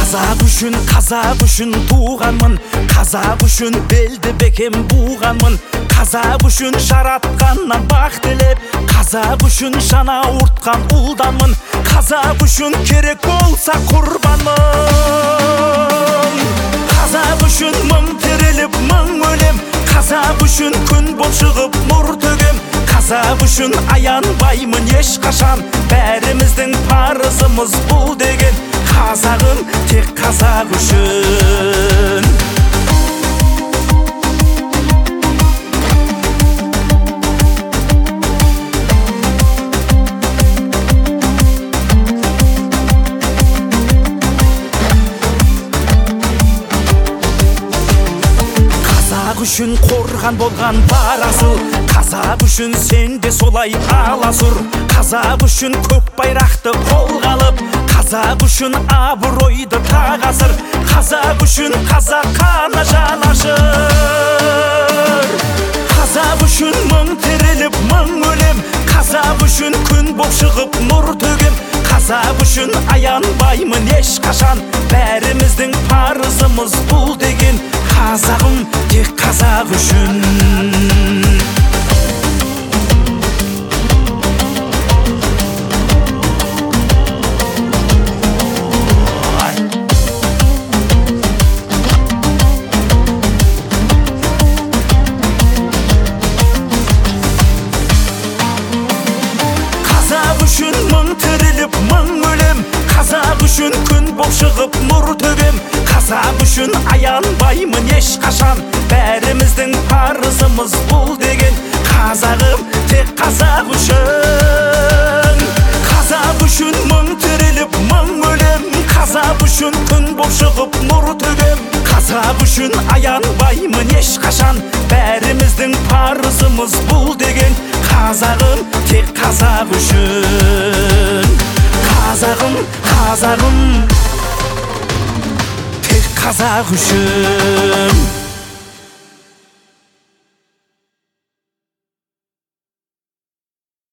Қазақ үшін туғанмын, қазақ үшін белді бекем буғанмын, қазақ үшін жаратқаннан бақ тілеп, қазақ үшін жана ұртқан ұлданмын, қазақ үшін керек болса құрбанмын. Қазақ үшін мың тіріліп мың өлем, қазақ үшін күн болып шығып нұр төгем, қазақ үшін аянбаймын ешқашан, бәріміздің парызымыз бұл деген. Қазағым тек қазақ үшін. Қазақ үшін қорған болған бар асыл, қазақ үшін сен де солай аласұр, қазақ үшін көк байрақты қолға алып, қазақ үшін абыройды тағасыр, қазақ үшін қазақ қана жан ашыр. Қазақ үшін мың тіріліп мың өлем, қазақ үшін күн болып шығып нұр төгем, қазақ үшін аянбаймын ешқашан, бәріміздің парызымыз бұл деген. Қазағым тек қазақ үшін. Қазақ үшін мың тіріліп мың өлем, қазақ үшін күн болып шығып нұр төгем, қазақ үшін аянбаймын ешқашан, бәріміздің парызымыз бұл деген. Қазағым тек қазақ үшін. Қазақ үшін мың тіріліп мың өлем, қазақ үшін күн болып шығып нұр төгем, қазақ үшін аянбаймын ешқашан, бәріміздің парызымыз бұл деген. Қазағым тек қазақ үшін. Қазағым тек қазақ үшін.